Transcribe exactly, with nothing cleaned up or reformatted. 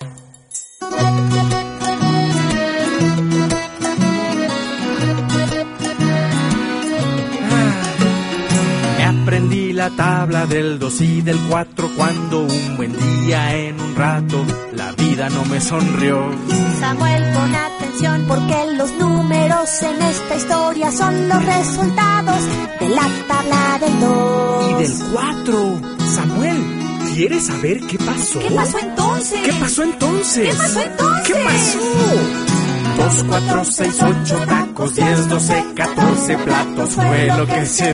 Aprendí la tabla del dos y del cuatro cuando un buen día en un rato la vida no me sonrió. Samuel, pon atención porque los números en esta historia son los resultados de la tabla del dos. Y del cuatro. Samuel, ¿quieres saber qué pasó? ¿Qué pasó entonces? ¿Qué pasó entonces? ¿Qué pasó entonces? ¿Qué pasó? Dos, cuatro, seis, ocho tacos, diez, doce, catorce platos fue lo que se